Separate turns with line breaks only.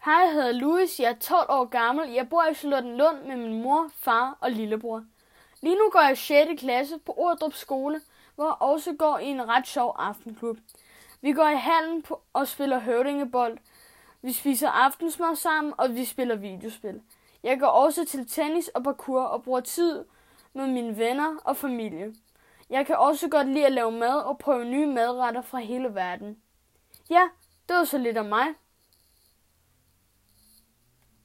Hej, jeg hedder Louis. Jeg er 12 år gammel. Jeg bor i Charlottenlund med min mor, far og lillebror. Lige nu går jeg i 6. klasse på Ordrup Skole, hvor jeg også går i en ret sjov aftenklub. Vi går i hallen og spiller høvdingebold. Vi spiser aftensmad sammen, og vi spiller videospil. Jeg går også til tennis og parkour og bruger tid med mine venner og familie. Jeg kan også godt lide at lave mad og prøve nye madretter fra hele verden. Ja, det var så lidt om mig.